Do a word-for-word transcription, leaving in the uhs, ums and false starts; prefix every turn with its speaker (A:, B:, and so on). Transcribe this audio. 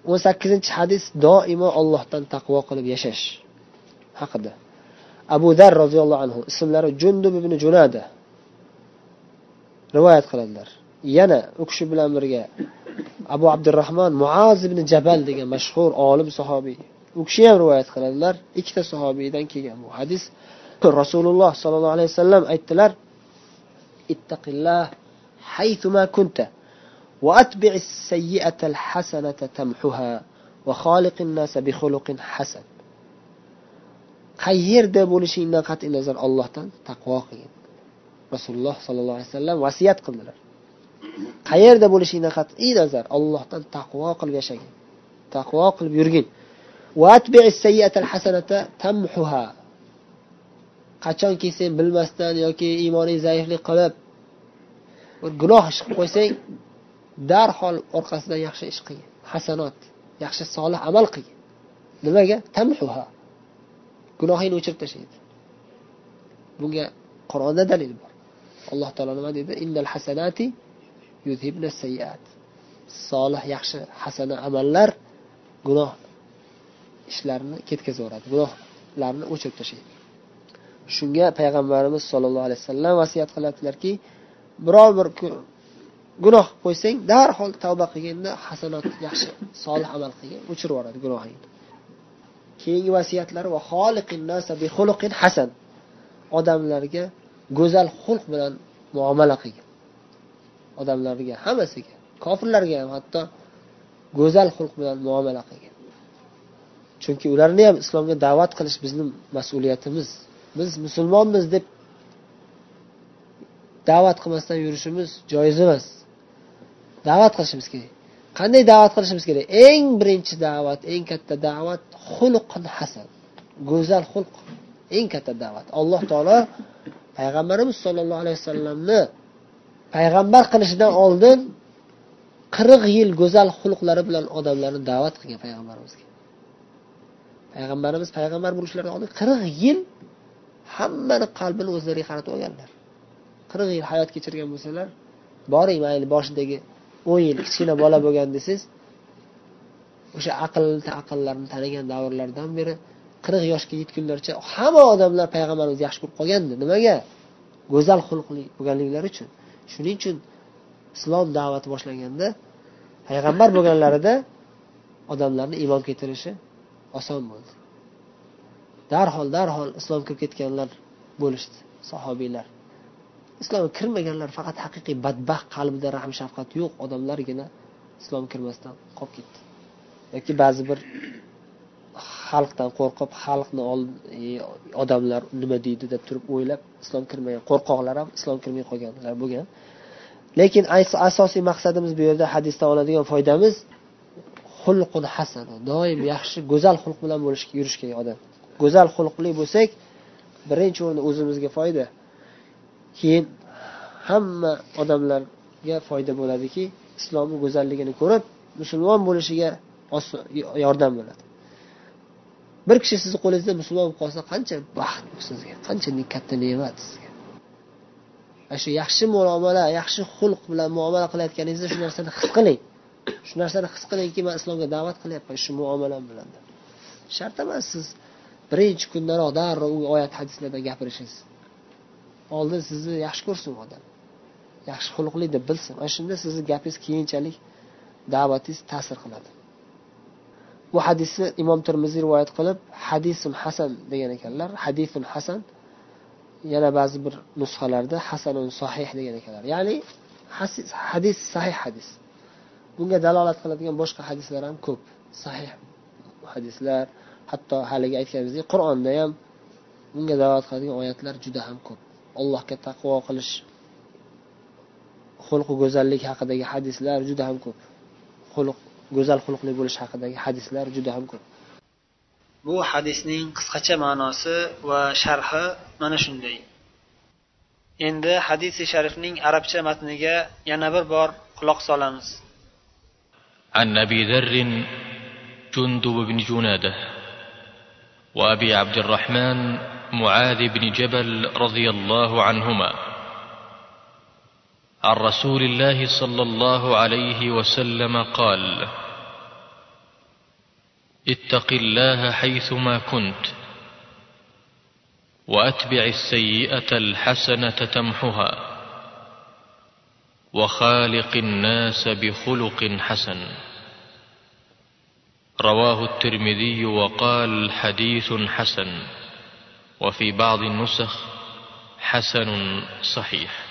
A: o'n sakkizinchi hadis doimo Allohdan taqvo qilib yashash haqida. Abu Dar roziyallohu anhu, ismlari Jundub ibn Junada, rivoyat qiladilar. Yana u kishi bilan birga Abu Abdurrahmon Muaz ibn Jabal degan mashhur olim sahobiy, u kishi ham rivoyat qiladilar. Ikkita sahobiydan kelgan bu hadis. Rasululloh sollallohu alayhi vasallam aytdilar: "Ittaqillah haythuma kunta va atbi'is sayyi'atal hasanata tamhuha va khaliqin nasa bi khuluqin hasan." Qayerda bo'lishingdan qat'iy nazar Allohdan taqvo qilgin. Rasululloh sollallohu alayhi vasallam vasiyat qildilar. Qayerda bo'lishingdan qat'iy nazar Allohdan taqvo qilib yashagin. Taqvo qilib yurgin. Va atbi'is sayyi'atal hasanata tamhuha. Qachonki sen bilmasdan yoki iymoning zaiflik qilib bir gunoh ish qilib qo'ysang, darhol orqasidan yaxshi ish qilgin. Hasanat, yaxshi solih amal qilgin. Nimaga? Tamhuha. Gunohingni o'chirib tashlaydi. Bunga Qur'onda dalil bor. Alloh taolo nima dedi? Innal hasanati yuzhibna sayyiat. Solih, yaxshi, hasana amallar gunoh ishlarni ketkazib yuboradi. Gunohlarni o'chirib tashlaydi. Shunga payg'ambarimiz sollallohu alayhi vasallam vasiyat qiladilarki, biror bir gunoh qo'ysang, darhol tavba qilganda hasanat, yaxshi, solih amal qilgin, o'chirib yuboradi gunohingni. Keyingi vasiyatlari va xoliqin nasa bi xuluqin hasan. Odamlarga go'zal xulq bilan muomala qilgin. Odamlarga, hammasiga, kofirlarga ham hatto go'zal xulq bilan muomala qilgin. Chunki ularni ham islomga da'vat qilish bizning mas'uliyatimiz. Biz musulmonmiz deb da'vat qilmasdan yurishimiz joiz emas. Da'vat qilishimiz kerak. Qanday da'vat qilishimiz kerak? Eng birinchi da'vat, eng katta da'vat xuluqun hasan. Go'zal xulq eng katta da'vat. Alloh taolo payg'ambarimiz sollallohu alayhi vasallamni payg'ambar qilishidan oldin qirq yil go'zal xulqlari bilan odamlarni da'vat qilgan payg'ambarimizga. Payg'ambarimiz payg'ambar bo'lishlaridan oldin qirq yil hammani qalbini o'zlariga qaratib olganlar. qirq yil hayot kechirgan bo'lsalar, boring mayli boshidagi o'n yil kichkina bola bo'lgan desiz, o'sha aqlli aqllarni tanigan davrlardan beri qirq yoshga yetgunlarcha hamma odamlar payg'ambarimizni yaxshi ko'rib qolgandi. Nimaga? Go'zal xulqli bo'lganliklari uchun. Shuning uchun islom da'vati boshlanganda payg'ambar bo'lganlarida odamlarni iymon keltirishi oson bo'ldi. Darhol darhol islom kirib ketganlar bo'lishdi, sahobiylar. Islomga kirmaganlar faqat haqiqiy badbaxt, qalbida rahm shafqat yo'q odamlargina islom kirmasdan qolib ketdi. Yoki ba'zi bir xalqdan qo'rqib, xalqni odamlar nima deydi deb turib o'ylab islom kirmagan qo'rqoqlar ham islom kirmay qolganlar bo'lgan. Lekin asosiy maqsadimiz bu yerda hadisdan oladigan foydamiz xulqun hasan. Doim yaxshi, go'zal xulq bilan bo'lishga yurish kerak odam. Go'zal xulqli bo'lsak, birinchi o'rinda o'zimizga foyda. Keyin hamma odamlarga foyda bo'ladiki, islomning go'zalligini ko'rib, musulmon bo'lishiga yordam bo'ladi. Bir kishi sizni qo'lingizda musulmon bo'lib qolsa, qancha baxt bu sizga, qancha katta ne'mat sizga. Shu yaxshi muomala, yaxshi xulq bilan muomala qilayotganingizda shu narsani his qiling. Shu narsani his qilingki, men islomga da'vat qilyapman shu muomalam bilan. Shart emas siz birinchi kundanoq darrov u oyat hadislardan gapirishingiz. Oldin sizni yaxshi ko'rsin odam. Yaxshi xulqli deb bilsin. Ana shunda sizning gapingiz keyinchalik da'vatingiz ta'sir qiladi. Bu hadisni Imom Tirmiziy rivoyat qilib, hadisun hasan degan ekanlar. Hadisun hasan. Yana ba'zi bir nusxalarda hasanun sahih degan ekanlar. Ya'ni hadis sahih hadis. Bunga dalolat qiladigan boshqa hadislar ham ko'p. Sahih hadislar, hatto haliga aytganimizdek Qur'onda ham bunga dalolat qiladigan oyatlar juda ham ko'p. Allohga taqvo qilish, xulq go'zallik haqidagi hadislar juda ham ko'p. Xulq go'zal xulqli bo'lish haqidagi hadislar juda ham ko'p. Bu hadisning qisqacha ma'nosi va sharhi mana shunday. Endi hadis-i sharifning arabcha matniga yana bir bor quloq solamiz.
B: An Abi Dharr Jundub ibn Junadah wa Abi Abdurrahman Mu'adh ibn Jabal radhiyallahu anhuma عن رسول الله صلى الله عليه وسلم قال: اتق الله حيثما كنت وأتبع السيئة الحسنة تمحها وخالق الناس بخلق حسن. رواه الترمذي وقال حديث حسن، وفي بعض النسخ حسن صحيح.